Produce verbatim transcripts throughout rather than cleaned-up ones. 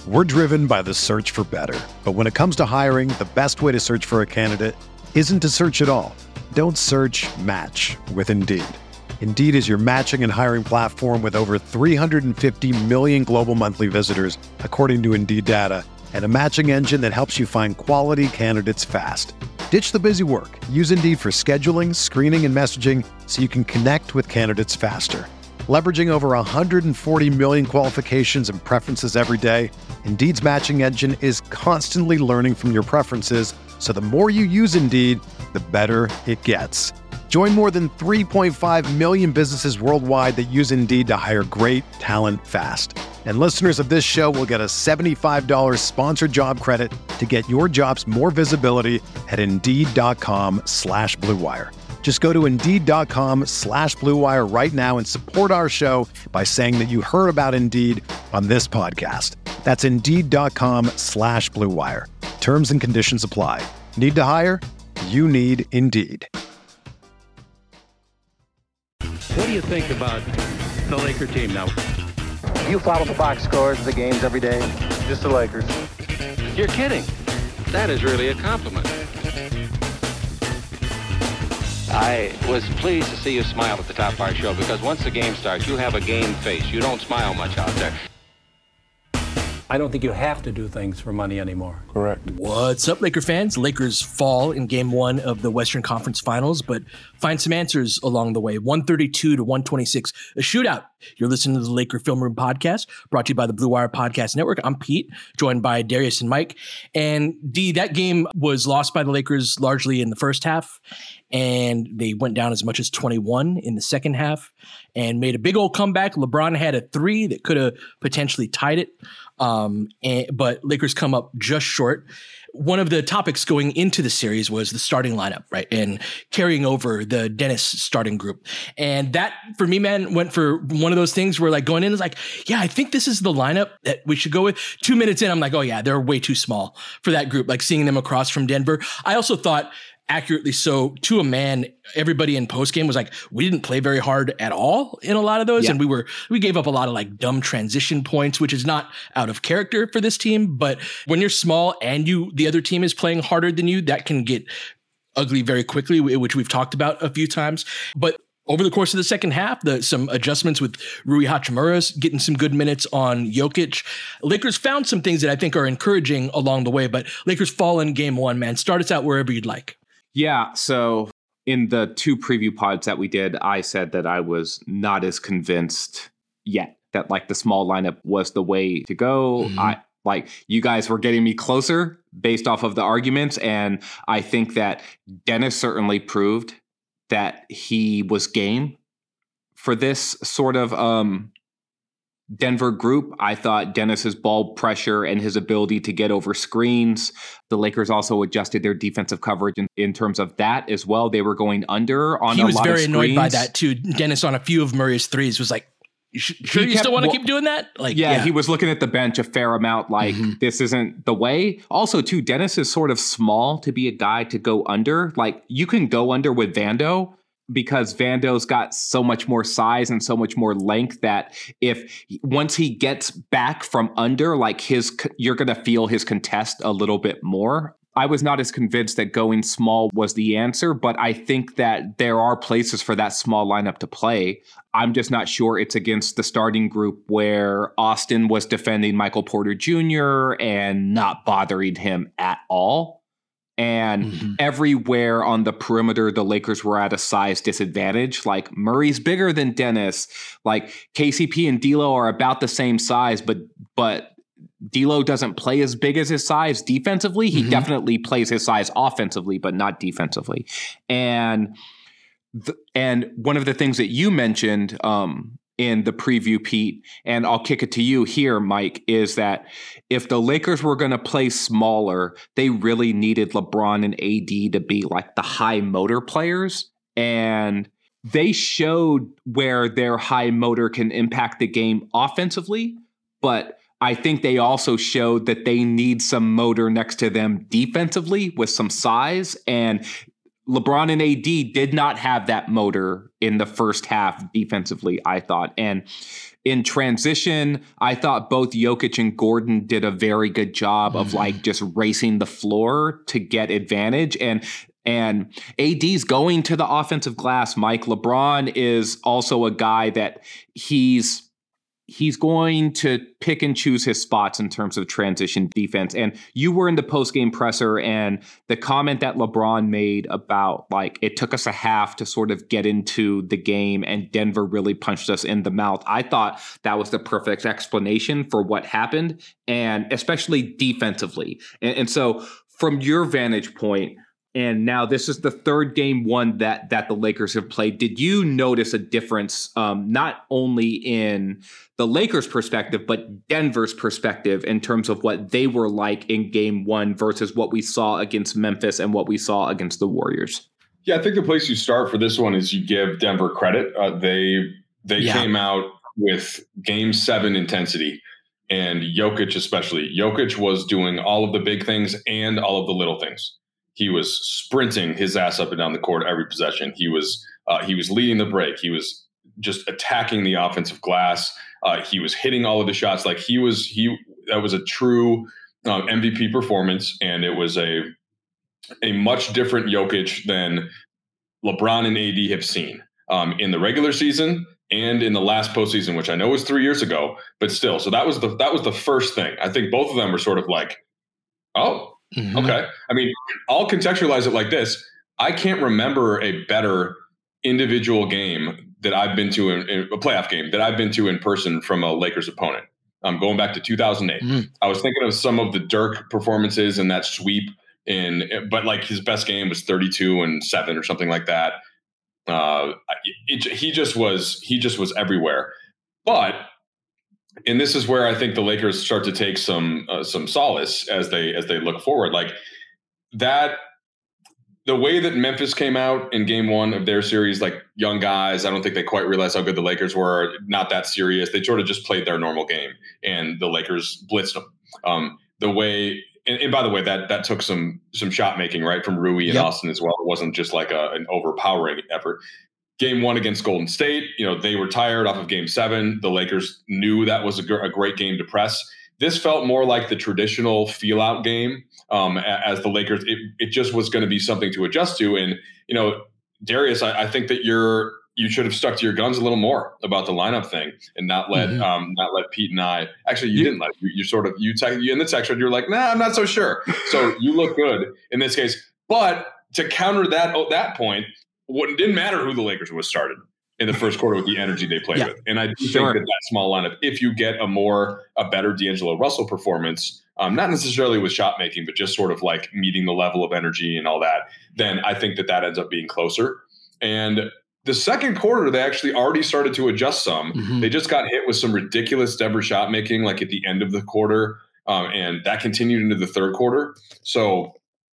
We're driven by the search for better. But when it comes to hiring, the best way to search for a candidate isn't to search at all. Don't search, match with Indeed. Indeed is your matching and hiring platform with over three hundred fifty million global monthly visitors, according to Indeed data, and a matching engine that helps you find quality candidates fast. Ditch the busy work. Use Indeed for scheduling, screening, and messaging so you can connect with candidates faster. Leveraging over one hundred forty million qualifications and preferences every day, Indeed's matching engine is constantly learning from your preferences, so the more you use Indeed, the better it gets. Join more than three point five million businesses worldwide that use Indeed to hire great talent fast. And listeners of this show will get a seventy-five dollars sponsored job credit to get your jobs more visibility at Indeed.com slash Blue Wire. Just go to Indeed.com slash Blue Wire right now and support our show by saying that you heard about Indeed on this podcast. That's Indeed.com slash Blue Wire. Terms and conditions apply. Need to hire? You need Indeed. What do you think about the Laker team now? You follow the box scores of the games every day? Just the Lakers. You're kidding. That is really a compliment. I was pleased to see you smile at the top of our show because once the game starts, you have a game face. You don't smile much out there. I don't think you have to do things for money anymore. Correct. What's up, Laker fans? Lakers fall in game one of the Western Conference Finals, but find some answers along the way. one thirty-two to one twenty-six, a shootout. You're listening to the Laker Film Room Podcast, brought to you by the Blue Wire Podcast Network. I'm Pete, joined by Darius and Mike. And D, that game was lost by the Lakers largely in the first half, and they went down as much as twenty-one in the second half and made a big old comeback. LeBron had a three that could have potentially tied it. Um, and, but Lakers come up just short. One of the topics going into the series was the starting lineup, right? And carrying over the Dennis starting group. And that, for me, man, went for one of those things where like going in is like, yeah, I think this is the lineup that we should go with. Two minutes in, I'm like, oh yeah, they're way too small for that group. Like seeing them across from Denver. I also thought, accurately so, to a man, everybody in postgame was like, we didn't play very hard at all in a lot of those. Yeah. And we were, we gave up a lot of like dumb transition points, which is not out of character for this team. But when you're small and you, the other team is playing harder than you, that can get ugly very quickly, which we've talked about a few times. But over the course of the second half, the, some adjustments with Rui Hachimura getting some good minutes on Jokic. Lakers found some things that I think are encouraging along the way, but Lakers fall in game one, man. Start us out wherever you'd like. Yeah, so in the two preview pods that we did, I said that I was not as convinced yet that like the small lineup was the way to go. Mm-hmm. I like you guys were getting me closer based off of the arguments, and I think that Dennis certainly proved that he was game for this sort of um, Denver group. I thought Dennis's ball pressure and his ability to get over screens. The Lakers also adjusted their defensive coverage in, in terms of that as well. They were going under on a lot of screens. He was very annoyed by that too. Dennis on a few of Murray's threes was like, you sh- sure you kept, still want to well, keep doing that? Like, yeah, yeah, he was looking at the bench a fair amount like, mm-hmm. this isn't the way. Also, too, Dennis is sort of small to be a guy to go under. Like, you can go under with Vando, because Vando's got so much more size and so much more length that if once he gets back from under, like his, you're going to feel his contest a little bit more. I was not as convinced that going small was the answer, but I think that there are places for that small lineup to play. I'm just not sure it's against the starting group where Austin was defending Michael Porter Junior and not bothering him at all. And mm-hmm. everywhere on the perimeter, the Lakers were at a size disadvantage. Like Murray's bigger than Dennis. Like K C P and D'Lo are about the same size, but but D'Lo doesn't play as big as his size defensively. He mm-hmm. definitely plays his size offensively, but not defensively. And the, and one of the things that you mentioned um, in the preview, Pete, and I'll kick it to you here, Mike, is that if the Lakers were going to play smaller, they really needed LeBron and A D to be like the high motor players. And they showed where their high motor can impact the game offensively, but I think they also showed that they need some motor next to them defensively with some size. And LeBron and A D did not have that motor in the first half defensively, I thought. And in transition, I thought both Jokic and Gordon did a very good job of like just racing the floor to get advantage. And And A D's going to the offensive glass, Mike. LeBron is also a guy that he's he's going to pick and choose his spots in terms of transition defense. And you were in the post-game presser, and the comment that LeBron made about like it took us a half to sort of get into the game and Denver really punched us in the mouth. I thought that was the perfect explanation for what happened, and especially defensively. And, and so from your vantage point, and now this is the third game one that that the Lakers have played. Did you notice a difference, um, not only in the Lakers' perspective, but Denver's perspective in terms of what they were like in game one versus what we saw against Memphis and what we saw against the Warriors? Yeah, I think the place you start for this one is you give Denver credit. Uh, they they yeah. came out with game seven intensity, and Jokic especially. Jokic was doing all of the big things and all of the little things. He was sprinting his ass up and down the court every possession. He was uh, he was leading the break. He was just attacking the offensive glass. Uh, he was hitting all of the shots. Like he was he that was a true um, M V P performance, and it was a a much different Jokic than LeBron and A D have seen um, in the regular season and in the last postseason, which I know was three years ago, but still. So that was the that was the first thing. I think both of them were sort of like, oh. Mm-hmm. Okay. I mean, I'll contextualize it like this. I can't remember a better individual game that I've been to in, in a playoff game that I've been to in person from a Lakers opponent. Um, going back to two thousand eight. Mm-hmm. I was thinking of some of the Dirk performances in that sweep in, but like his best game was thirty-two and seven or something like that. Uh, it, he just was, he just was everywhere. But And this is where I think the Lakers start to take some uh, some solace as they as they look forward. Like that, the way that Memphis came out in game one of their series, like young guys, I don't think they quite realized how good the Lakers were. Not that serious. They sort of just played their normal game, and the Lakers blitzed them. Um, the way, and, and by the way, that that took some some shot making right from Rui and yep. Austin as well. It wasn't just like a, an overpowering effort. Game one against Golden State, you know, they were tired off of game seven. The Lakers knew that was a, gr- a great game to press. This felt more like the traditional feel out game um, as the Lakers. It, it just was going to be something to adjust to. And, you know, Darius, I, I think that you're, you should have stuck to your guns a little more about the lineup thing and not let, mm-hmm. um, not let Pete and I, actually you, you didn't let, you, you sort of, you, te- you in the text thread, you're like, nah, I'm not so sure. So you look good in this case, but to counter that, oh, that point, what it didn't matter who the Lakers was started in the first quarter with the energy they played yeah, with. And I do sure. think that that small lineup, if you get a more, a better D'Angelo Russell performance, um, not necessarily with shot making, but just sort of like meeting the level of energy and all that, then I think that that ends up being closer. And the second quarter, they actually already started to adjust some. Mm-hmm. They just got hit with some ridiculous Denver shot making, like at the end of the quarter. Um, and that continued into the third quarter. So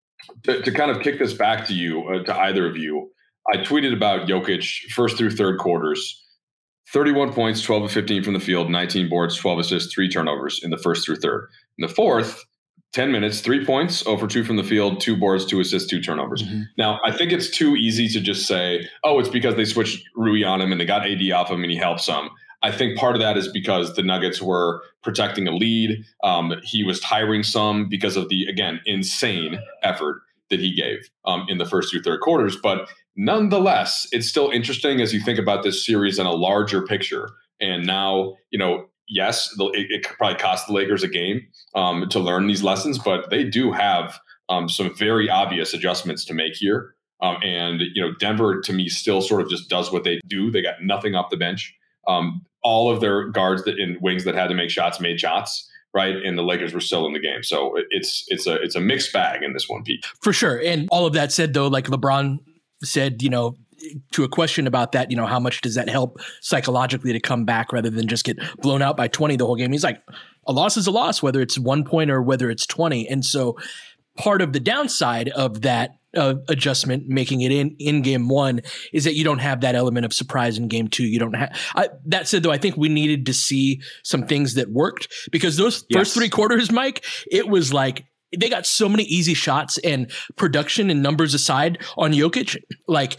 to, to kind of kick this back to you, uh, to either of you, I tweeted about Jokic first through third quarters, thirty-one points, twelve of fifteen from the field, nineteen boards, twelve assists, three turnovers in the first through third. In the fourth, ten minutes, three points, zero for two from the field, two boards, two assists, two turnovers. Mm-hmm. Now, I think it's too easy to just say, oh, it's because they switched Rui on him and they got A D off him and he helped some. I think part of that is because the Nuggets were protecting a lead. Um, he was tiring some because of the, again, insane effort that he gave um, in the first through third quarters. But nonetheless, it's still interesting as you think about this series in a larger picture. And now, you know, yes, it, it probably cost the Lakers a game um, to learn these lessons, but they do have um, some very obvious adjustments to make here. Um, and, you know, Denver, to me, still sort of just does what they do. They got nothing off the bench. Um, all of their guards that in wings that had to make shots made shots. Right. And the Lakers were still in the game. So it's it's a it's a mixed bag in this one, Pete. For sure. And all of that said, though, like LeBron said, you know, to a question about that, you know, how much does that help psychologically to come back rather than just get blown out by twenty the whole game? He's like, a loss is a loss, whether it's one point or whether it's twenty. And so part of the downside of that uh, adjustment, making it in, in game one, is that you don't have that element of surprise in game two. You don't have I, that said, though, I think we needed to see some things that worked because those yes. first three quarters, Mike, it was like they got so many easy shots and production and numbers aside on Jokic. Like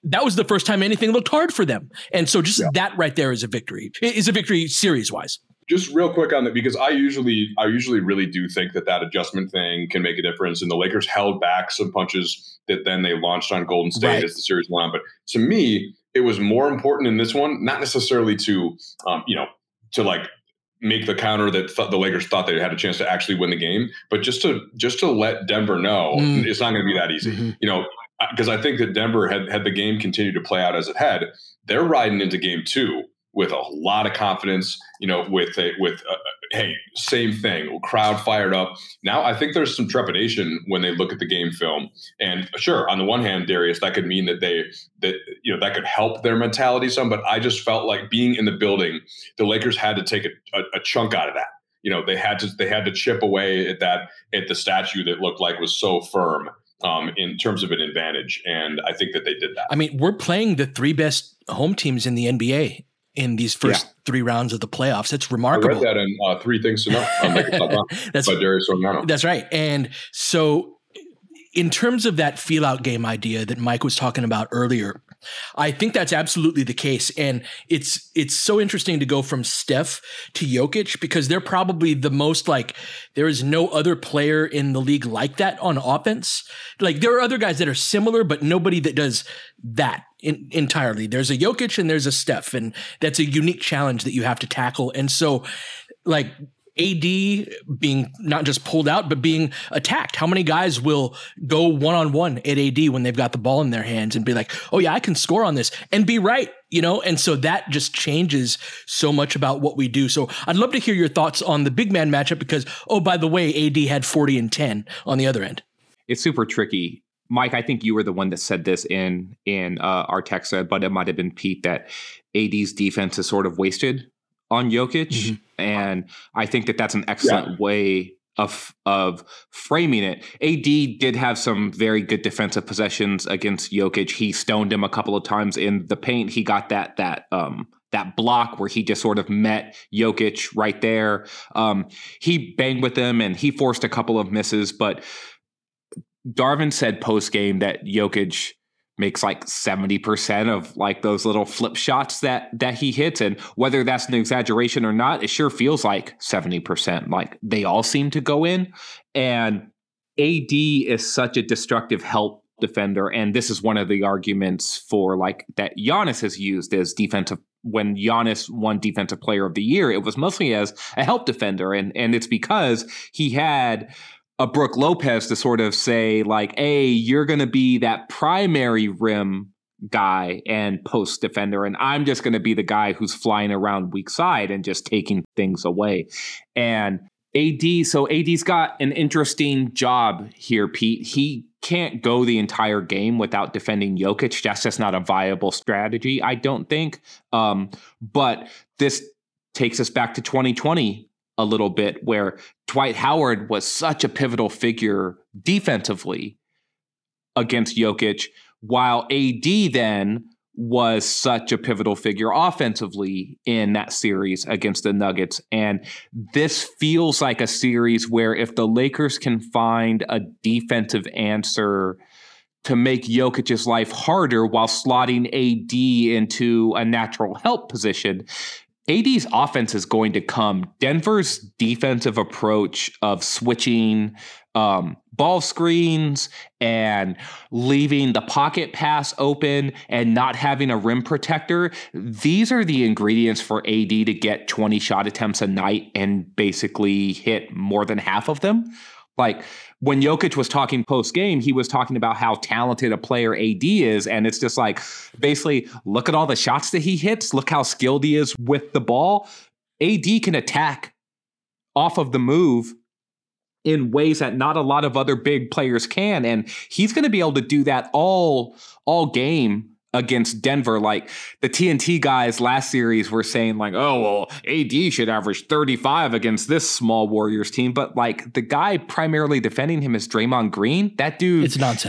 that was the first time anything looked hard for them. And so just yeah. that right there is a victory. Is a victory series wise. Just real quick on that, because I usually I usually really do think that that adjustment thing can make a difference. And the Lakers held back some punches that then they launched on Golden State right. as the series went on. But to me, it was more important in this one, not necessarily to, um, you know, to like make the counter that th- the Lakers thought they had a chance to actually win the game, but just to just to let Denver know mm. it's not going to be that easy. Mm-hmm. You know, because I think that Denver had had the game continue to play out as it had, they're riding into game two with a lot of confidence, you know, with a, with uh, hey, same thing, crowd fired up. Now I think there's some trepidation when they look at the game film. And sure, on the one hand, Darius, that could mean that they that you know that could help their mentality some. But I just felt like being in the building, the Lakers had to take a, a, a chunk out of that. You know, they had to they had to chip away at that at the statue that looked like was so firm um, in terms of an advantage. And I think that they did that. I mean, we're playing the three best home teams in the N B A in these first yeah. three rounds of the playoffs. It's remarkable. I read that in uh, Three Things to Know on that's, by Darius Soriano. That's right. And so in terms of that feel-out game idea that Mike was talking about earlier, I think that's absolutely the case. And it's it's so interesting to go from Steph to Jokic because they're probably the most like, there is no other player in the league like that on offense. Like there are other guys that are similar, but nobody that does that in, entirely. There's a Jokic and there's a Steph, and that's a unique challenge that you have to tackle. And so like A D being not just pulled out, but being attacked. How many guys will go one-on-one at A D when they've got the ball in their hands and be like, oh yeah, I can score on this and be right, you know? And so that just changes so much about what we do. So I'd love to hear your thoughts on the big man matchup because, oh, by the way, A D had forty and ten on the other end. It's super tricky. Mike, I think you were the one that said this in, in uh, our text, but it might've been Pete, that A D's defense is sort of wasted on Jokic. Mm-hmm. And I think that that's an excellent yeah. way of of framing it. A D did have some very good defensive possessions against Jokic. He stoned him a couple of times in the paint. He got that that um that block where he just sort of met Jokic right there. Um, he banged with him and he forced a couple of misses. But Darvin said post game that Jokic makes like seventy percent of like those little flip shots that that he hits. And whether that's an exaggeration or not, it sure feels like seventy percent. Like they all seem to go in. And A D is such a destructive help defender. And this is one of the arguments for like that Giannis has used as defensive. When Giannis won Defensive Player of the Year, it was mostly as a help defender. And, and it's because he had a Brook Lopez to sort of say like, hey, you're going to be that primary rim guy and post defender. And I'm just going to be the guy who's flying around weak side and just taking things away. And A D, so A D's got an interesting job here, Pete. He can't go the entire game without defending Jokic. That's just not a viable strategy, I don't think. Um, but this takes us back to twenty twenty a little bit, where Dwight Howard was such a pivotal figure defensively against Jokic, while A D then was such a pivotal figure offensively in that series against the Nuggets. And this feels like a series where if the Lakers can find a defensive answer to make Jokic's life harder while slotting A D into a natural help position, A D's offense is going to come. Denver's defensive approach of switching um, ball screens and leaving the pocket pass open and not having a rim protector, these are the ingredients for A D to get twenty shot attempts a night and basically hit more than half of them. Like when Jokic was talking post game, he was talking about how talented a player A D is. And it's just like, basically, look at all the shots that he hits. Look how skilled he is with the ball. A D can attack off of the move in ways that not a lot of other big players can. And he's going to be able to do that all, all game against Denver. Like the T N T guys last series were saying like, oh, well, A D should average thirty-five against this small Warriors team. But like the guy primarily defending him is Draymond Green. That dude it's nonsense. is a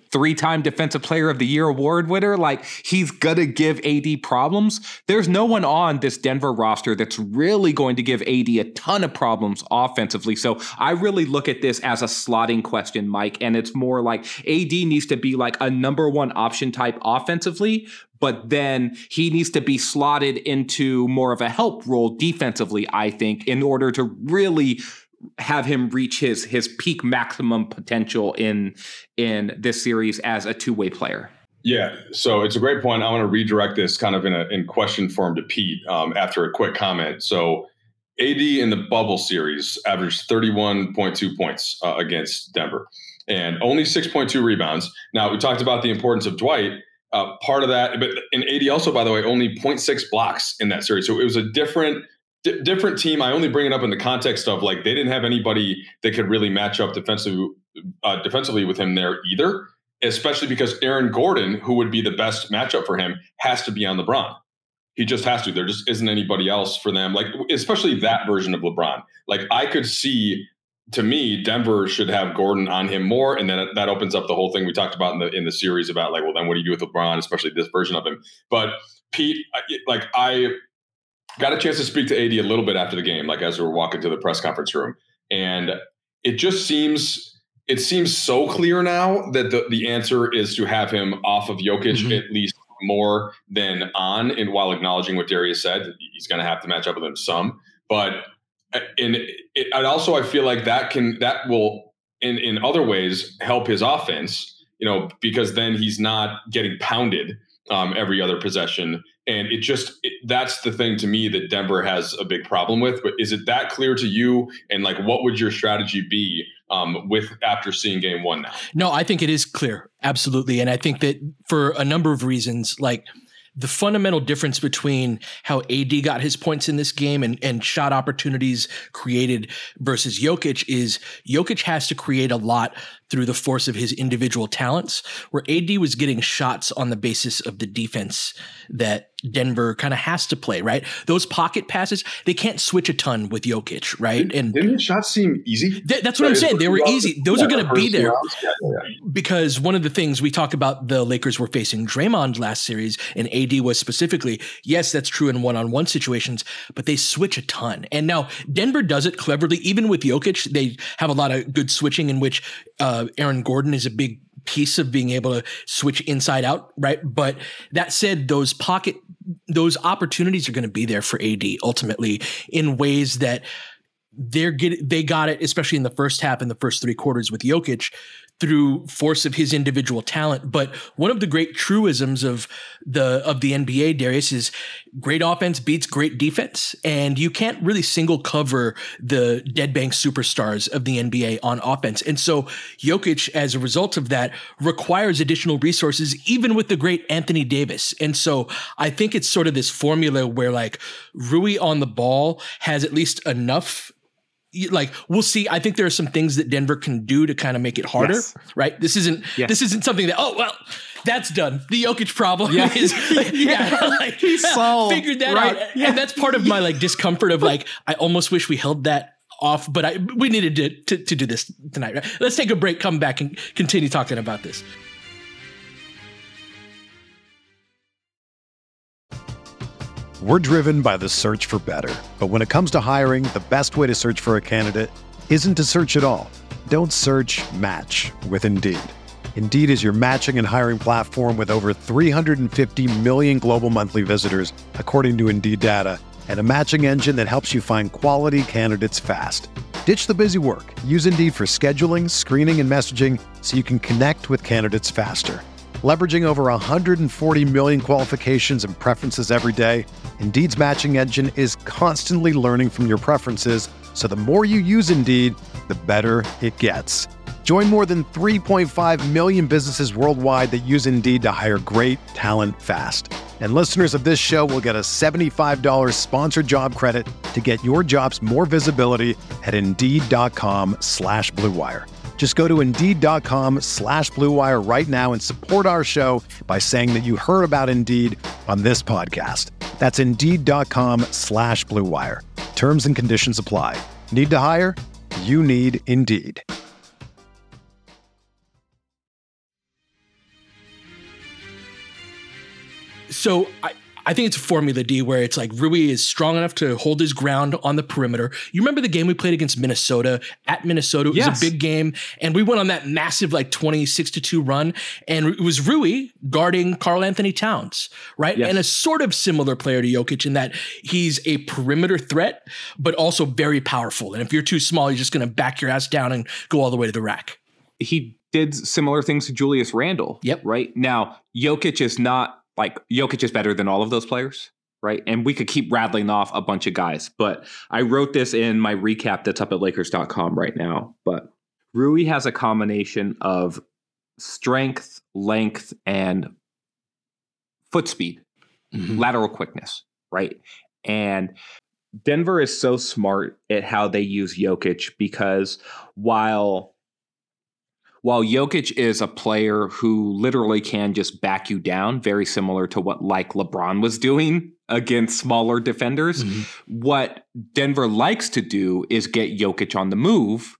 three-time Defensive Player of the Year award winner. Like, he's gonna give A D problems. There's no one on this Denver roster that's really going to give A D a ton of problems offensively. So I really look at this as a slotting question, Mike, and it's more like A D needs to be like a number one option type offensively, but then he needs to be slotted into more of a help role defensively, I think, in order to really have him reach his his peak maximum potential in in this series as a two-way player. Yeah, so it's a great point. I want to redirect this kind of in a in question form to Pete um, after a quick comment. So A D in the bubble series averaged thirty-one point two points uh, against Denver and only six point two rebounds. Now, we talked about the importance of Dwight. Uh, part of that, but in A D also, by the way, only zero point six blocks in that series. So it was a different, di- different team. I only bring it up in the context of like they didn't have anybody that could really match up defensively, uh, defensively with him there either. Especially because Aaron Gordon, who would be the best matchup for him, has to be on LeBron. He just has to. There just isn't anybody else for them. Like especially that version of LeBron. Like I could see. To me, Denver should have Gordon on him more, and then that opens up the whole thing we talked about in the in the series about like, well, then what do you do with LeBron, especially this version of him? But Pete, like I got a chance to speak to A D a little bit after the game, like as we were walking to the press conference room, and it just seems it seems so clear now that the the answer is to have him off of Jokic mm-hmm. at least more than on, and while acknowledging what Darius said, he's going to have to match up with him some, but. And it, and also I feel like that can that will in, in other ways help his offense, you know, because then he's not getting pounded um, every other possession. And it just it, that's the thing to me that Denver has a big problem with. But is it that clear to you? And like, what would your strategy be um, with after seeing game one now? No, I think it is clear. Absolutely. And I think that for a number of reasons, like the fundamental difference between how A D got his points in this game and, and shot opportunities created versus Jokic is Jokic has to create a lot through the force of his individual talents, where A D was getting shots on the basis of the defense that Denver kind of has to play, right? Those pocket passes, they can't switch a ton with Jokic, right? And didn't the shots seem easy? Th- that's what right. I'm saying. They were easy. Those yeah, are going to be there yeah, yeah. because one of the things we talk about, the Lakers were facing Draymond last series, and A D was specifically, yes, that's true in one-on-one situations, but they switch a ton. And now Denver does it cleverly. Even with Jokic, they have a lot of good switching in which uh, Aaron Gordon is a big piece of being able to switch inside out, right? But that said, those pocket, those opportunities are going to be there for A D ultimately in ways that they're get, they got it, especially in the first half and the first three quarters with Jokic, through force of his individual talent. But one of the great truisms of the of the N B A, Darius, is great offense beats great defense. And you can't really single cover the dead bank superstars of the N B A on offense. And so Jokic, as a result of that, requires additional resources, even with the great Anthony Davis. And so I think it's sort of this formula where like Rui on the ball has at least enough. Like we'll see. I think there are some things that Denver can do to kind of make it harder, yes. right? This isn't yes. this isn't something that oh well, that's done. The Jokic problem yeah. is like, yeah, like, he solved, figured that right? out, yeah. and that's part of my like discomfort of like I almost wish we held that off, but I we needed to to, to do this tonight. Right? Let's take a break, come back, and continue talking about this. We're driven by the search for better. But when it comes to hiring, the best way to search for a candidate isn't to search at all. Don't search, match with Indeed. Indeed is your matching and hiring platform with over three hundred fifty million global monthly visitors, according to Indeed data, and a matching engine that helps you find quality candidates fast. Ditch the busy work. Use Indeed for scheduling, screening, and messaging so you can connect with candidates faster. Leveraging over one hundred forty million qualifications and preferences every day, Indeed's matching engine is constantly learning from your preferences, so the more you use Indeed, the better it gets. Join more than three point five million businesses worldwide that use Indeed to hire great talent fast. And listeners of this show will get a seventy-five dollars sponsored job credit to get your jobs more visibility at Indeed.com slash Blue Wire. Just go to Indeed.com slash Blue Wire right now and support our show by saying that you heard about Indeed on this podcast. That's Indeed.com slash Blue Wire. Terms and conditions apply. Need to hire? You need Indeed. So I, I think it's a Formula D where it's like Rui is strong enough to hold his ground on the perimeter. You remember the game we played against Minnesota at Minnesota? It was yes. a big game. And we went on that massive like twenty-six to two run. And it was Rui guarding Karl Anthony Towns, right? Yes. And a sort of similar player to Jokic in that he's a perimeter threat, but also very powerful. And if you're too small, you're just going to back your ass down and go all the way to the rack. He did similar things to Julius Randle. Yep. Right now, Jokic is not like Jokic is better than all of those players. Right. And we could keep rattling off a bunch of guys, but I wrote this in my recap that's up at Lakers dot com right now. But Rui has a combination of strength, length, and foot speed, mm-hmm. lateral quickness. Right. And Denver is so smart at how they use Jokic because while While Jokic is a player who literally can just back you down, very similar to what like LeBron was doing against smaller defenders, mm-hmm. what Denver likes to do is get Jokic on the move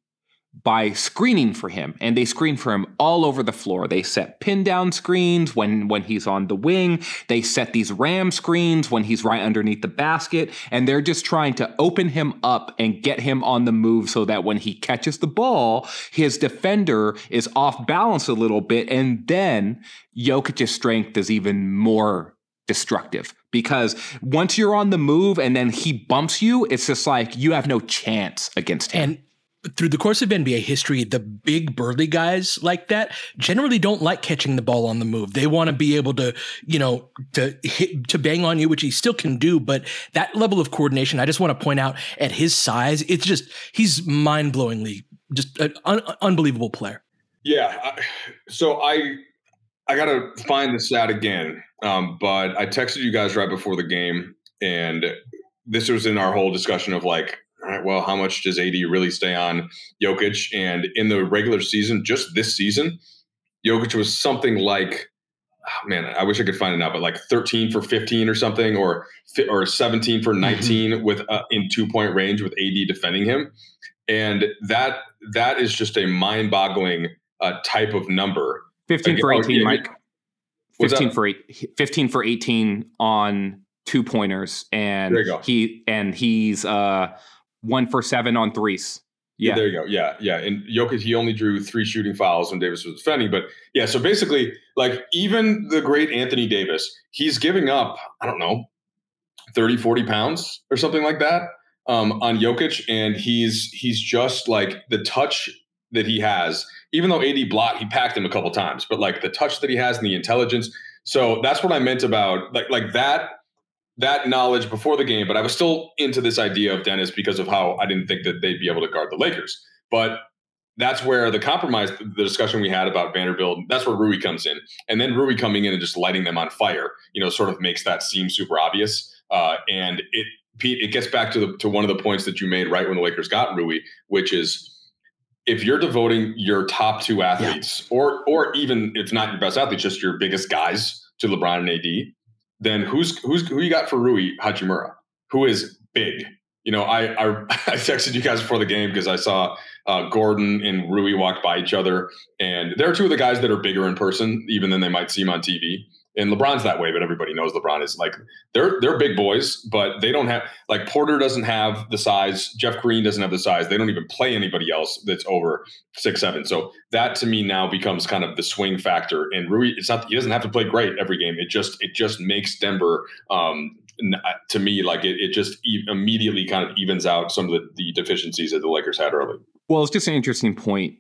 by screening for him. And they screen for him all over the floor. They set pin down screens when, when he's on the wing. They set these ram screens when he's right underneath the basket. And they're just trying to open him up and get him on the move so that when he catches the ball, his defender is off balance a little bit. And then Jokic's strength is even more destructive because once you're on the move and then he bumps you, it's just like you have no chance against him. And through the course of N B A history, the big burly guys like that generally don't like catching the ball on the move. They want to be able to, you know, to hit, to bang on you, which he still can do. But that level of coordination, I just want to point out at his size, it's just, he's mind-blowingly just an un- unbelievable player. Yeah. I, so I, I got to find the stat again. Um, but I texted you guys right before the game, and this was in our whole discussion of like, all right, well, how much does A D really stay on Jokic? And in the regular season, just this season, Jokic was something like, oh man, I wish I could find it now, but like thirteen for fifteen or something, or or seventeen for nineteen mm-hmm. with uh, in two point range with A D defending him, and that that is just a mind-boggling uh, type of number. Fifteen like, for eighteen, oh, yeah, Mike. Fifteen for eight. Fifteen for eighteen on two pointers, and there you go. he and he's uh. One for seven on threes. Yeah. yeah, there you go. Yeah, yeah. And Jokic, he only drew three shooting fouls when Davis was defending. But yeah, so basically, like even the great Anthony Davis, he's giving up, I don't know, thirty, forty pounds or something like that um, on Jokic. And he's he's just like the touch that he has, even though A D blocked, he packed him a couple times, but like the touch that he has and the intelligence. So that's what I meant about like like that. that knowledge before the game, but I was still into this idea of Dennis because of how I didn't think that they'd be able to guard the Lakers. But that's where the compromise, the discussion we had about Vanderbilt, that's where Rui comes in. And then Rui coming in and just lighting them on fire, you know, sort of makes that seem super obvious. Uh, and it, Pete, it gets back to the, to one of the points that you made right when the Lakers got Rui, which is if you're devoting your top two athletes, yeah. or or even if not your best athletes, just your biggest guys to LeBron and A D, then who's who's who you got for Rui Hachimura, who is big? You know, I I, I texted you guys before the game because I saw uh, Gordon and Rui walked by each other, and they're two of the guys that are bigger in person even than they might seem on T V. And LeBron's that way, but everybody knows LeBron is like they're they're big boys, but they don't have like Porter doesn't have the size, Jeff Green doesn't have the size. They don't even play anybody else that's over six seven. So that to me now becomes kind of the swing factor. And Rui, it's not he doesn't have to play great every game. It just it just makes Denver um, to me like it it just e- immediately kind of evens out some of the, the deficiencies that the Lakers had early. Well, it's just an interesting point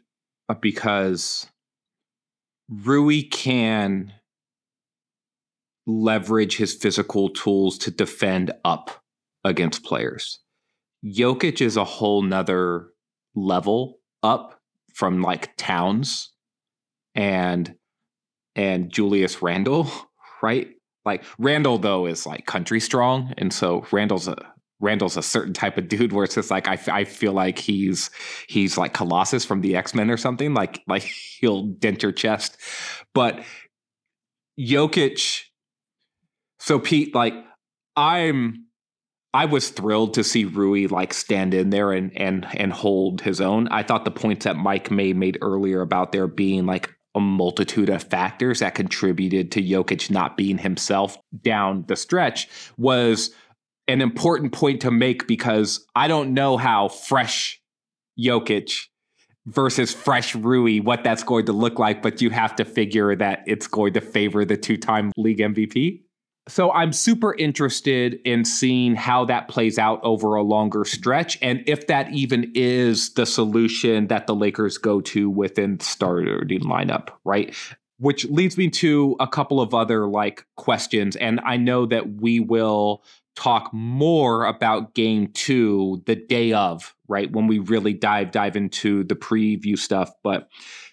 because Rui can leverage his physical tools to defend up against players. Jokic is a whole nother level up from like Towns and and Julius Randle, right? Like Randle though is like country strong, and so Randle's a Randle's a certain type of dude where it's just like I, I feel like he's he's like Colossus from the X-Men or something. Like like he'll dent your chest, but Jokic. So Pete, like I'm, I was thrilled to see Rui like stand in there and and and hold his own. I thought the points that Mike made made earlier about there being like a multitude of factors that contributed to Jokic not being himself down the stretch, was an important point to make, because I don't know how fresh Jokic versus fresh Rui, what that's going to look like, but you have to figure that it's going to favor the two-time league M V P. So I'm super interested in seeing how that plays out over a longer stretch, and if that even is the solution that the Lakers go to within the starting lineup, right? Which leads me to a couple of other like questions, and I know that we will talk more about game two the day of, right? When we really dive dive into the preview stuff. But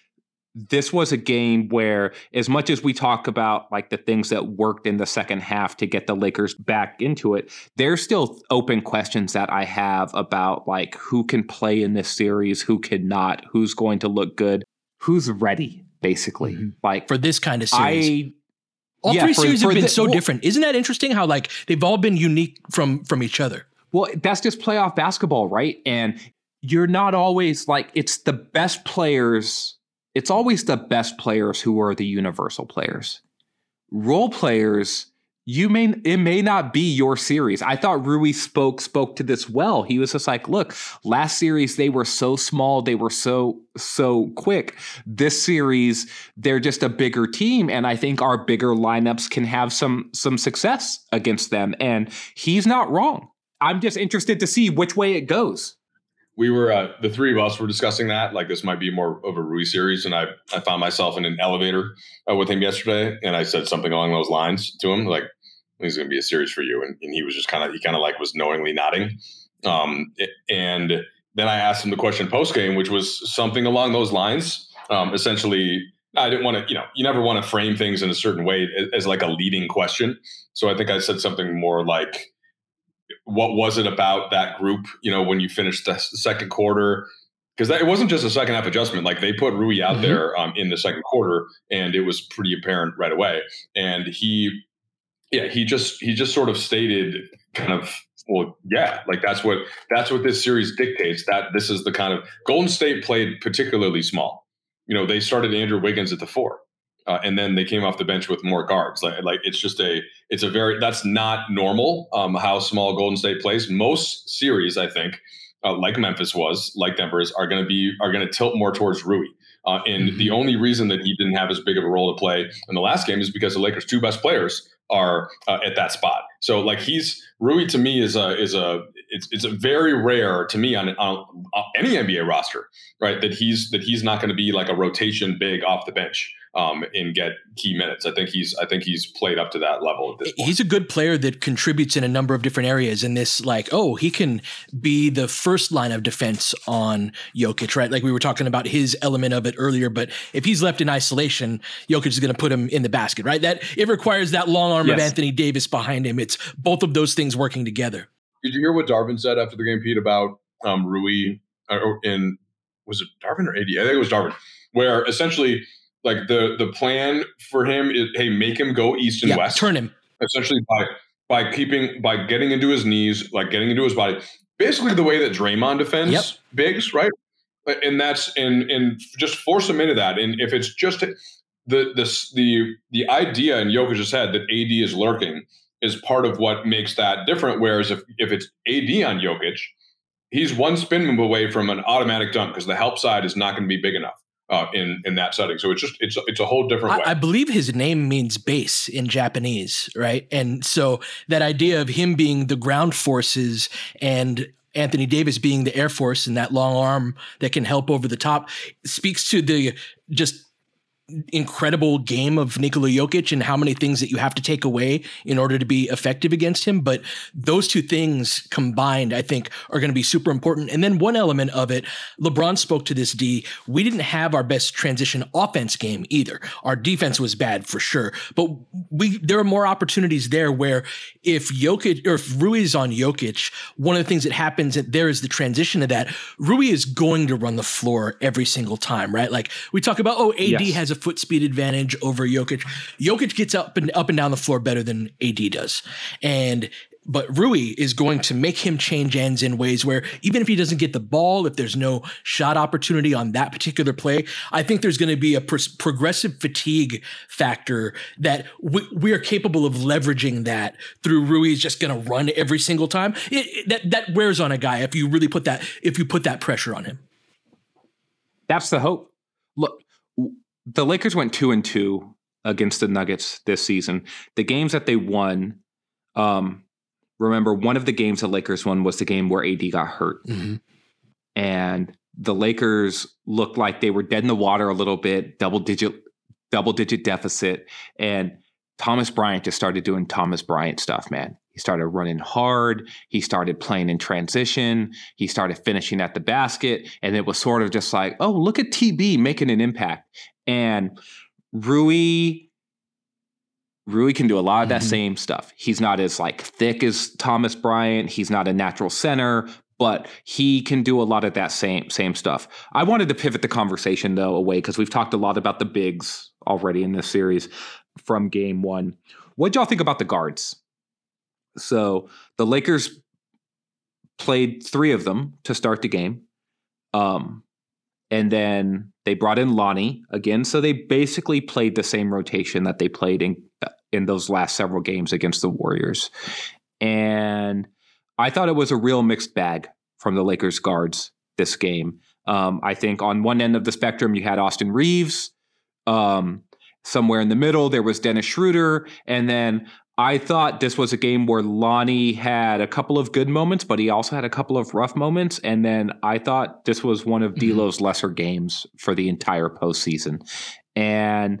this was a game where, as much as we talk about like the things that worked in the second half to get the Lakers back into it, there's still open questions that I have about like who can play in this series, who cannot, who's going to look good, who's ready, basically. Mm-hmm. Like for this kind of series. I All yeah, three for, series for have been the, so well, different. Isn't that interesting how like they've all been unique from from each other? Well, that's just playoff basketball, right? And you're not always like, it's the best players. It's always the best players who are the universal players. Role players, you may it may not be your series. I thought Rui spoke spoke to this well. He was just like, look, last series they were so small, they were so so quick. This series, they're just a bigger team, and I think our bigger lineups can have some some success against them. And he's not wrong. I'm just interested to see which way it goes. We were, uh, the three of us were discussing that, like this might be more of a Rui series. And I, I found myself in an elevator uh, with him yesterday. And I said something along those lines to him, like, this is going to be a series for you. And, and he was just kind of, he kind of like was knowingly nodding. Um, and then I asked him the question post game, which was something along those lines. Um, essentially, I didn't want to, you know, you never want to frame things in a certain way as, as like a leading question. So I think I said something more like, what was it about that group, you know, when you finished the second quarter? Because it wasn't just a second half adjustment. Like they put Rui out mm-hmm. there um, in the second quarter, and it was pretty apparent right away. And he, yeah, he just he just sort of stated kind of, well, yeah, like that's what that's what this series dictates. That this is the kind of Golden State played particularly small. You know, they started Andrew Wiggins at the four. Uh, and then they came off the bench with more guards. Like, like it's just a, it's a very, that's not normal um, how small Golden State plays. Most series, I think, uh, like Memphis was, like Denver's, are going to be, are going to tilt more towards Rui. Uh, and mm-hmm. the only reason that he didn't have as big of a role to play in the last game is because the Lakers' two best players are uh, at that spot. So like he's, Rui to me is a, is a, it's it's a very rare to me on, on, on any N B A roster, right? That he's, that he's not going to be like a rotation big off the bench. Um, and get key minutes. I think he's I think he's played up to that level at this point. He's a good player that contributes in a number of different areas. In this, like, oh, he can be the first line of defense on Jokic, right? Like we were talking about his element of it earlier, but if he's left in isolation, Jokic is going to put him in the basket, right? That it requires that long arm yes. of Anthony Davis behind him. It's both of those things working together. Did you hear what Darvin said after the game, Pete, about um, Rui? Or in was it Darvin or A D? I think it was Darvin, where essentially. Like the the plan for him is, hey, make him go east and yeah, west. Turn him. Essentially by by keeping by getting into his knees, like getting into his body. Basically the way that Draymond defends yep. bigs, right? And that's and and just force him into that. And if it's just the the the the idea in Jokic's head that A D is lurking is part of what makes that different. Whereas if if it's A D on Jokic, he's one spin move away from an automatic dunk because the help side is not going to be big enough. Uh, in in that setting, so it's just it's it's a whole different way. I, I believe his name means base in Japanese, right? And so that idea of him being the ground forces and Anthony Davis being the air force and that long arm that can help over the top speaks to the just incredible game of Nikola Jokic and how many things that you have to take away in order to be effective against him. But those two things combined, I think, are going to be super important. And then one element of it, LeBron spoke to this, D, we didn't have our best transition offense game either. Our defense was bad for sure, but we there are more opportunities there where if Jokic or if Rui is on Jokic, one of the things that happens there is the transition of that. Rui is going to run the floor every single time, right? Like we talk about, oh, A D yes. has a foot speed advantage over Jokic. Jokic gets up and up and down the floor better than A D does. And But Rui is going to make him change ends in ways where even if he doesn't get the ball, if there's no shot opportunity on that particular play, I think there's going to be a pro- progressive fatigue factor that we, we are capable of leveraging that through Rui's just going to run every single time. It, it, that that wears on a guy if you really put that if you put that pressure on him. That's the hope. Look, the Lakers went two and two against the Nuggets this season. The games that they won. Um, Remember, one of the games the Lakers won was the game where A D got hurt. Mm-hmm. And the Lakers looked like they were dead in the water a little bit, double digit, double digit deficit. And Thomas Bryant just started doing Thomas Bryant stuff, man. He started running hard. He started playing in transition. He started finishing at the basket. And it was sort of just like, oh, look at T B making an impact. And Rui... Rui can do a lot of that mm-hmm. same stuff. He's not as like thick as Thomas Bryant. He's not a natural center, but he can do a lot of that same same stuff. I wanted to pivot the conversation though away because we've talked a lot about the bigs already in this series from game one. What did y'all think about the guards? So the Lakers played three of them to start the game. Um, and then they brought in Lonnie again. So they basically played the same rotation that they played in in those last several games against the Warriors. And I thought it was a real mixed bag from the Lakers guards this game. Um, I think on one end of the spectrum, you had Austin Reeves. Um, somewhere in the middle, there was Dennis Schroeder. And then I thought this was a game where Lonnie had a couple of good moments, but he also had a couple of rough moments. And then I thought this was one of mm-hmm. D'Lo's lesser games for the entire postseason. And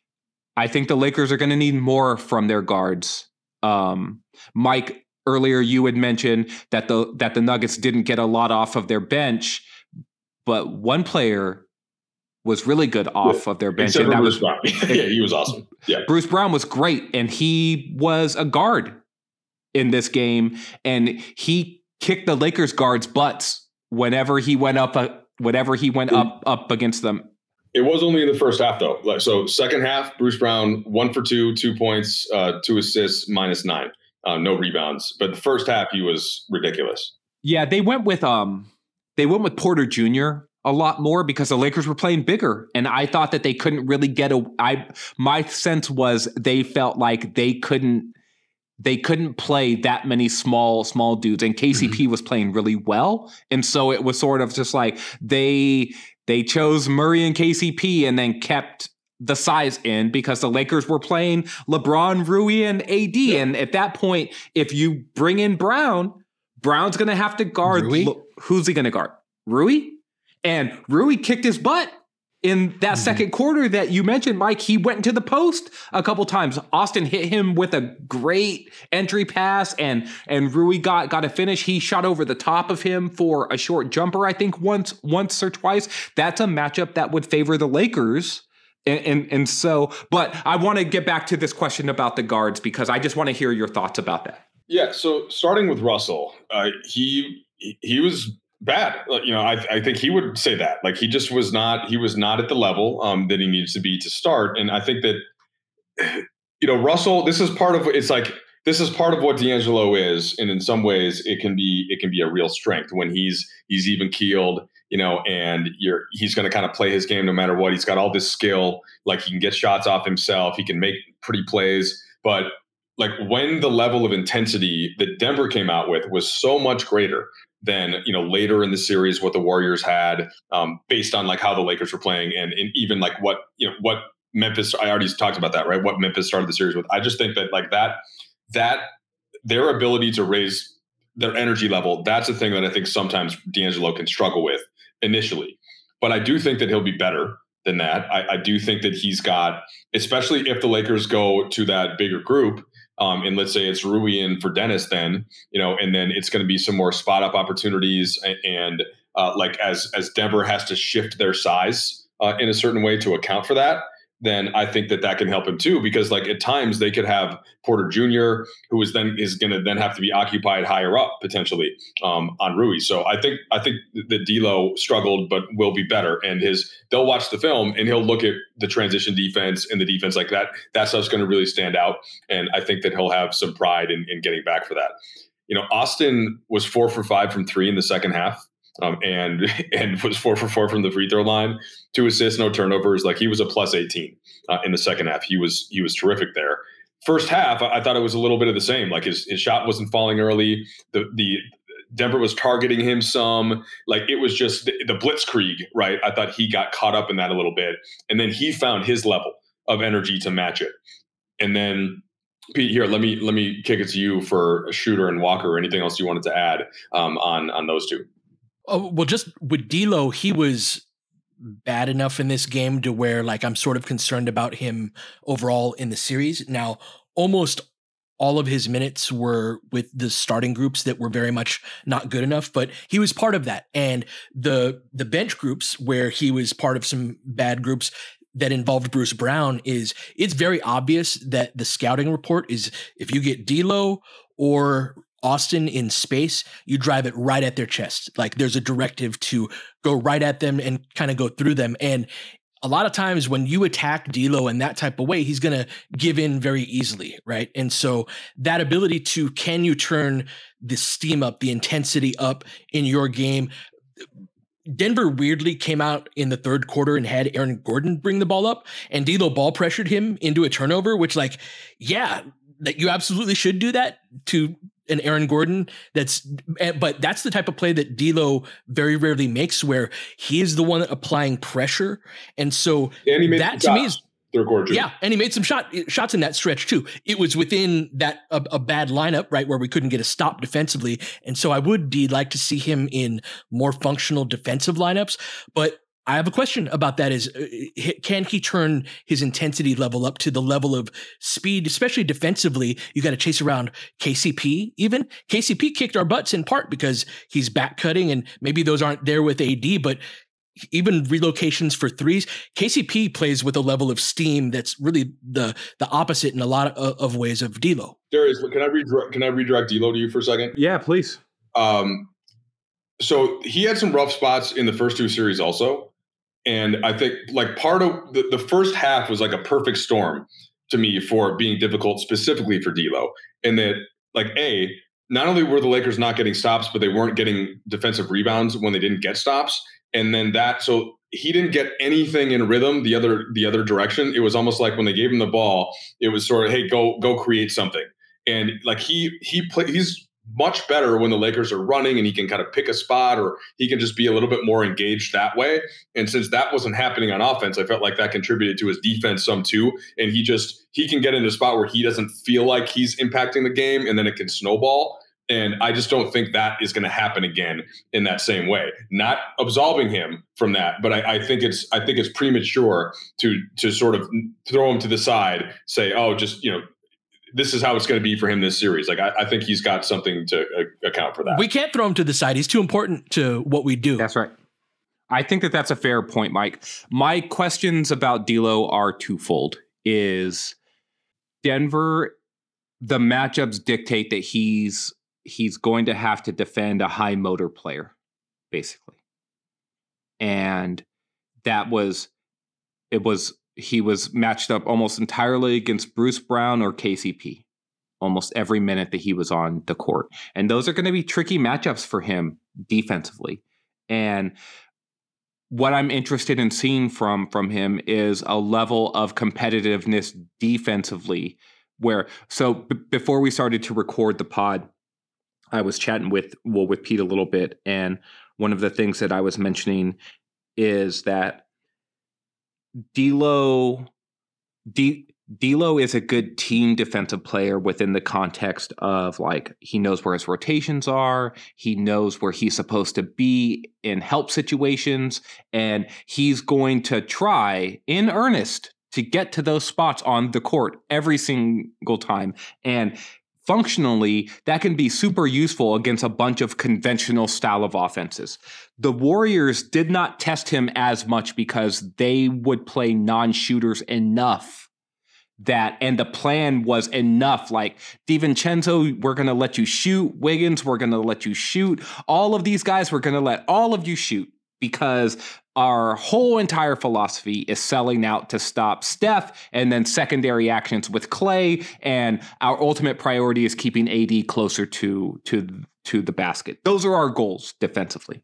I think the Lakers are going to need more from their guards. Um, Mike, earlier you had mentioned that the that the Nuggets didn't get a lot off of their bench, but one player was really good off yeah. of their bench. Except and that Bruce was Brown. Yeah, he was awesome. Yeah, Bruce Brown was great, and he was a guard in this game, and he kicked the Lakers guards' butts whenever he went up. Uh, whenever he went up up against them. It was only in the first half, though. Like, so second half, Bruce Brown, one for two, two points, uh, two assists, minus nine, uh, no rebounds. But the first half, he was ridiculous. Yeah, they went with um, they went with Porter Junior a lot more because the Lakers were playing bigger, and I thought that they couldn't really get a. I my sense was they felt like they couldn't. They couldn't play that many small, small dudes, and K C P mm-hmm. was playing really well, and so it was sort of just like they. They chose Murray and K C P and then kept the size in because the Lakers were playing LeBron, Rui, and A D. Yeah. And at that point, if you bring in Brown, Brown's going to have to guard. Rui? Who's he going to guard? Rui? And Rui kicked his butt in that mm-hmm. second quarter that you mentioned, Mike. He went into the post a couple times. Austin hit him with a great entry pass, and and Rui got got a finish. He shot over the top of him for a short jumper, I think once once or twice. That's a matchup that would favor the Lakers. And, and and so, but I want to get back to this question about the guards because I just want to hear your thoughts about that. Yeah. So starting with Russell, uh, he he was bad. You know, I, I think he would say that. Like, he just was not, he was not at the level um, that he needs to be to start. And I think that, you know, Russell, this is part of, it's like, this is part of what D'Angelo is. And in some ways it can be, it can be a real strength when he's, he's even keeled, you know, and you're, he's going to kind of play his game no matter what. He's got all this skill, like he can get shots off himself. He can make pretty plays, but like when the level of intensity that Denver came out with was so much greater than, you know, later in the series, what the Warriors had um, based on like how the Lakers were playing and, and even like what, you know, what Memphis, I already talked about that, right? What Memphis started the series with. I just think that like that, that their ability to raise their energy level, that's the thing that I think sometimes D'Angelo can struggle with initially. But I do think that he'll be better than that. I, I do think that he's got, especially if the Lakers go to that bigger group, Um, and let's say it's Rui in for Dennis then, you know, and then it's going to be some more spot up opportunities. And, and uh, like as as Denver has to shift their size uh, in a certain way to account for that, then I think that that can help him too, because like at times they could have Porter Junior, who is then is going to then have to be occupied higher up potentially um, on Rui. So I think I think that D'Lo struggled, but will be better. And his they'll watch the film and he'll look at the transition defense and the defense like that. That stuff's going to really stand out, and I think that he'll have some pride in, in getting back for that. You know, Austin was four for five from three in the second half. Um, and and was four for four from the free throw line, two assists, no turnovers. Like he was a plus eighteen uh, in the second half. He was he was terrific there. First half, I, I thought it was a little bit of the same. Like his his shot wasn't falling early. The the Denver was targeting him some. Like it was just the, the blitzkrieg, right? I thought he got caught up in that a little bit, and then he found his level of energy to match it. And then Pete, here, let me let me kick it to you for Shooter and Walker or anything else you wanted to add um, on on those two. Oh, well, just with D'Lo, he was bad enough in this game to where, like, I'm sort of concerned about him overall in the series. Now, almost all of his minutes were with the starting groups that were very much not good enough, but he was part of that. And the the bench groups where he was part of some bad groups that involved Bruce Brown, is it's very obvious that the scouting report is if you get D'Lo or Austin in space, you drive it right at their chest. Like there's a directive to go right at them and kind of go through them. And a lot of times when you attack D'Lo in that type of way, he's going to give in very easily, right? And so that ability to, can you turn the steam up, the intensity up in your game? Denver weirdly came out in the third quarter and had Aaron Gordon bring the ball up, and D'Lo ball pressured him into a turnover, which, like, yeah, that you absolutely should do that to an Aaron Gordon. That's, but that's the type of play that D'Lo very rarely makes, where he is the one applying pressure. And so and he made that to me is, yeah, and he made some shot shots in that stretch too. It was within that a, a bad lineup, right, where we couldn't get a stop defensively. And so I would be like to see him in more functional defensive lineups. But I have a question about that is, uh, can he turn his intensity level up to the level of speed, especially defensively? You got to chase around K C P even. K C P kicked our butts in part because he's back cutting, and maybe those aren't there with A D, but even relocations for threes, K C P plays with a level of steam that's really the the opposite in a lot of, of ways of D'Lo. Darius, can I redirect, can I redirect D'Lo to you for a second? Yeah, please. Um, so he had some rough spots in the first two series also. And I think like part of the, the first half was like a perfect storm to me for being difficult specifically for D'Lo. And that like, A, not only were the Lakers not getting stops, but they weren't getting defensive rebounds when they didn't get stops. And then that, so he didn't get anything in rhythm the other the other direction. It was almost like when they gave him the ball, it was sort of, hey, go go create something. And like he he play, he's much better when the Lakers are running and he can kind of pick a spot, or he can just be a little bit more engaged that way. And since that wasn't happening on offense, I felt like that contributed to his defense some too. And he just, he can get into a spot where he doesn't feel like he's impacting the game, and then it can snowball. And I just don't think that is going to happen again in that same way. Not absolving him from that, but I, I think it's I think it's premature to to sort of throw him to the side, say, oh, just, you know, this is how it's going to be for him this series. Like, I, I think he's got something to uh, account for that. We can't throw him to the side. He's too important to what we do. That's right. I think that that's a fair point, Mike. My questions about D'Lo are twofold. Is Denver, the matchups dictate that he's he's going to have to defend a high motor player, basically. And that was, it was, he was matched up almost entirely against Bruce Brown or K C P almost every minute that he was on the court. And those are going to be tricky matchups for him defensively. And what I'm interested in seeing from, from him is a level of competitiveness defensively where, so b- before we started to record the pod, I was chatting with, well, with Pete a little bit. And one of the things that I was mentioning is that D'Lo, D, D'Lo is a good team defensive player within the context of, like, he knows where his rotations are. He knows where he's supposed to be in help situations. And he's going to try in earnest to get to those spots on the court every single time. And functionally, that can be super useful against a bunch of conventional style of offenses. The Warriors did not test him as much because they would play non-shooters enough that, and the plan was enough. Like, DiVincenzo, we're going to let you shoot. Wiggins, we're going to let you shoot. All of these guys, we're going to let all of you shoot, because our whole entire philosophy is selling out to stop Steph and then secondary actions with Clay. And our ultimate priority is keeping A D closer to, to, to the basket. Those are our goals defensively.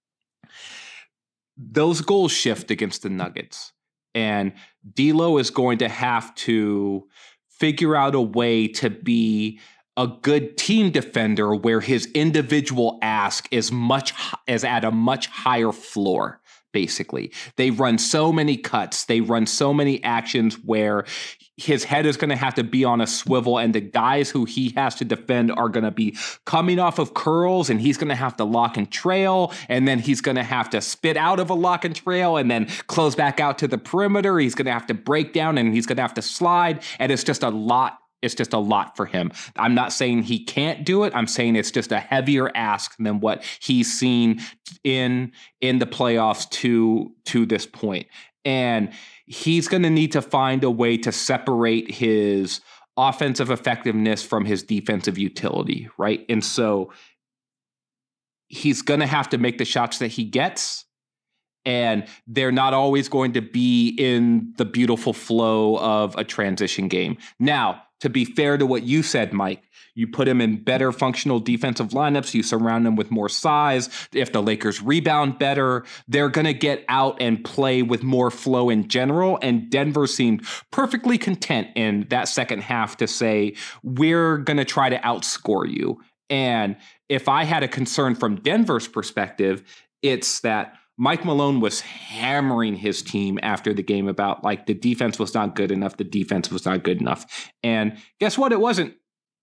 Those goals shift against the Nuggets. And D'Lo is going to have to figure out a way to be a good team defender where his individual ask is much is at a much higher floor. Basically, they run so many cuts, they run so many actions where his head is going to have to be on a swivel, and the guys who he has to defend are going to be coming off of curls, and he's going to have to lock and trail, and then he's going to have to spit out of a lock and trail and then close back out to the perimeter. He's going to have to break down, and he's going to have to slide, and it's just a lot. It's just a lot for him. I'm not saying he can't do it. I'm saying it's just a heavier ask than what he's seen in in the playoffs to to this point. And he's going to need to find a way to separate his offensive effectiveness from his defensive utility, right? And so he's going to have to make the shots that he gets, and they're not always going to be in the beautiful flow of a transition game. Now, to be fair to what you said, Mike, you put him in better functional defensive lineups. You surround him with more size. If the Lakers rebound better, they're going to get out and play with more flow in general. And Denver seemed perfectly content in that second half to say, we're going to try to outscore you. And if I had a concern from Denver's perspective, it's that Mike Malone was hammering his team after the game about, like, the defense was not good enough. The defense was not good enough. And guess what? It wasn't.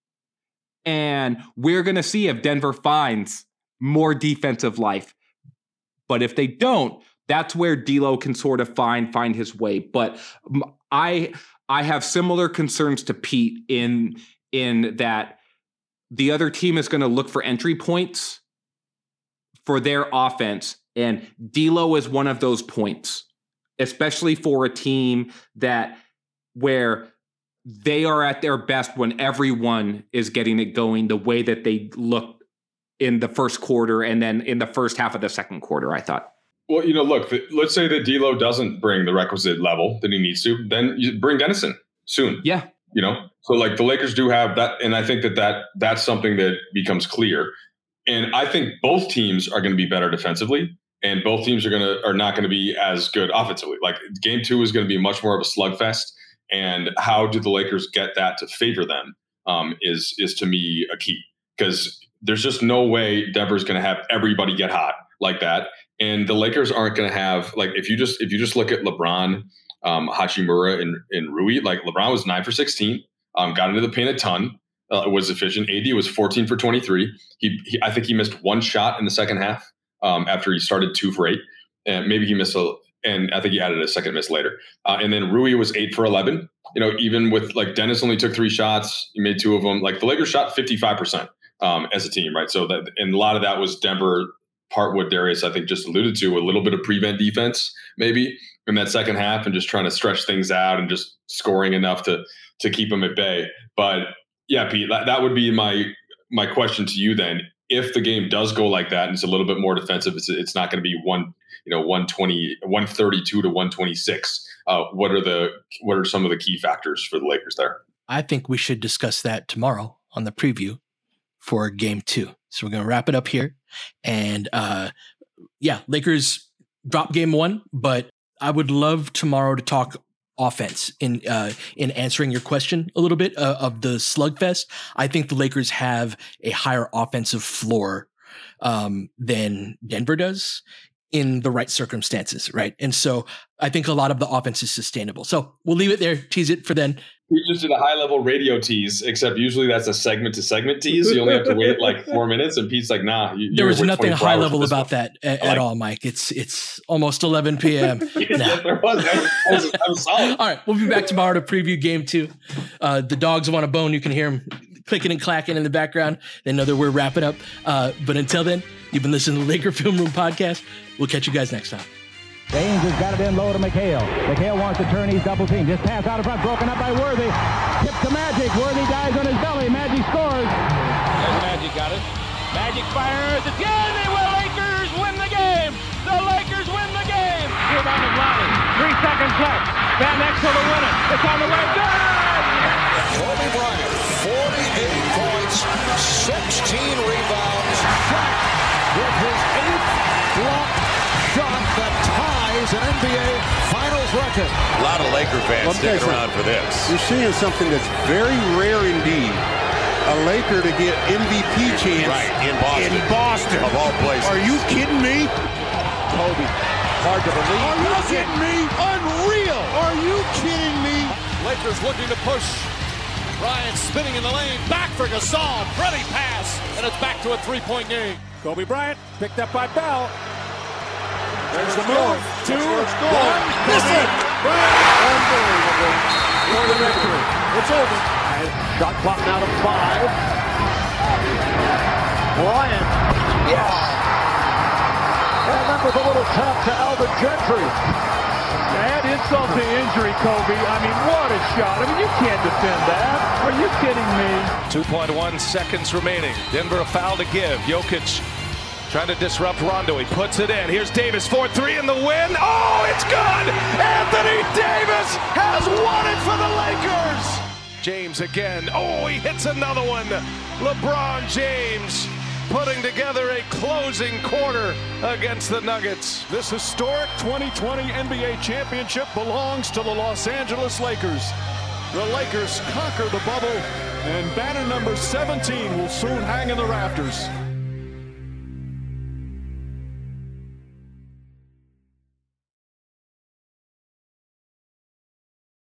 And we're going to see if Denver finds more defensive life. But if they don't, that's where D'Lo can sort of find find his way. But I I have similar concerns to Pete in in that the other team is going to look for entry points for their offense. And D'Lo is one of those points, especially for a team that where they are at their best when everyone is getting it going the way that they looked in the first quarter and then in the first half of the second quarter, I thought. Well, you know, look, let's say that D'Lo doesn't bring the requisite level that he needs to, then you bring Dennison soon. Yeah. You know, so like the Lakers do have that. And I think that, that that's something that becomes clear. And I think both teams are going to be better defensively. And both teams are going to are not going to be as good offensively. Like game two is going to be much more of a slugfest. And how do the Lakers get that to favor them um, is is to me a key, because there's just no way Denver's going to have everybody get hot like that. And the Lakers aren't going to have, like, if you just if you just look at LeBron, um, Hachimura, and, and Rui, like LeBron was nine for sixteen, um, got into the paint a ton, uh, was efficient. A D was fourteen for twenty-three. He, he I think he missed one shot in the second half. Um, after he started two for eight, and maybe he missed a, and I think he added a second miss later. Uh, and then Rui was eight for eleven. You know, even with like Dennis only took three shots, he made two of them. Like the Lakers shot fifty-five percent um, as a team, right? So that, and a lot of that was Denver, part what Darius I think just alluded to, a little bit of prevent defense maybe in that second half, and just trying to stretch things out and just scoring enough to to keep them at bay. But yeah, Pete, that, that would be my my question to you then. If the game does go like that and it's a little bit more defensive, it's, it's not going to be one, you know, one twenty, one thirty-two to one twenty-six. Uh, what are the what are some of the key factors for the Lakers there? I think we should discuss that tomorrow on the preview for game two. So we're going to wrap it up here. And uh, yeah, Lakers drop game one, but I would love tomorrow to talk offense in uh, in answering your question a little bit uh, of the slugfest. I think the Lakers have a higher offensive floor um, than Denver does in the right circumstances, right? And so I think a lot of the offense is sustainable. So we'll leave it there. Tease it for then. We just did a high-level radio tease, except usually that's a segment-to-segment tease. You only have to wait like four minutes, and Pete's like, nah. You, there was nothing high-level about one. that a, like, at all, Mike. It's it's almost eleven p.m. Yes, there was. That was, that was solid. All right, we'll be back tomorrow to preview game two. Uh, the dogs want a bone. You can hear them clicking and clacking in the background. They know that we're wrapping up. Uh, but until then, you've been listening to the Laker Film Room Podcast. We'll catch you guys next time. James has got it in low to McHale. McHale wants to turn. He's double team. Just pass out in front. Broken up by Worthy. Tip to Magic. Worthy dies on his belly. Magic scores. There's Magic got it. Magic fires. Again, they will. Lakers win the game. The Lakers win the game. Rebound of Lonnie. Three seconds left. Van Exel to win it. It's on the way. Good. Kobe Bryant, forty-eight points, sixteen rebounds. Shaq with his eighth block shot that ties an N B A Finals record. A lot of Laker fans sticking around for this. You're seeing something that's very rare indeed. A Laker to get M V P chance right, in Boston. In Boston. Of all places. Are you kidding me? Kobe, hard to believe. Are you kidding me? Unreal. Are you kidding me? Lakers looking to push. Bryant spinning in the lane. Back for Gasol. Pretty pass. And it's back to a three-point game. Kobe Bryant picked up by Bell. There's the move. Two, one. Miss it. Unbelievable. For the victory. It's over. Shot clock now to five. Bryant. Yes. And that was a little tap to Alvin Gentry. Add insult to injury, Kobe. I mean, what a shot. I mean, you can't defend that. Are you kidding me? two point one seconds remaining. Denver a foul to give. Jokic trying to disrupt Rondo. He puts it in. Here's Davis, four three in the win. Oh, it's good! Anthony Davis has won it for the Lakers! James again. Oh, he hits another one. LeBron James putting together a closing quarter against the Nuggets. This historic twenty twenty N B A championship belongs to the Los Angeles Lakers. The Lakers conquer the bubble, and banner number seventeen will soon hang in the rafters.